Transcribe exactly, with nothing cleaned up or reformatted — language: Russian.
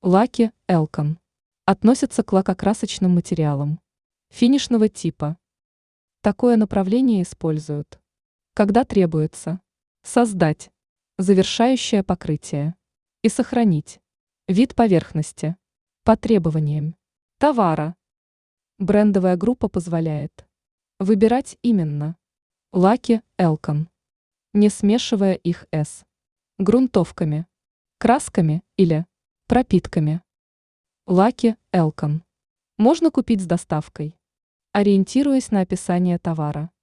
Лаки Элкон относятся к лакокрасочным материалам финишного типа. Такое направление используют, когда требуется создать завершающее покрытие и сохранить вид поверхности по требованиям товара. Брендовая группа позволяет выбирать именно лаки Элкон, не смешивая их с грунтовками, красками или пропитками. Лаки Элкон можно купить с доставкой, ориентируясь на описание товара.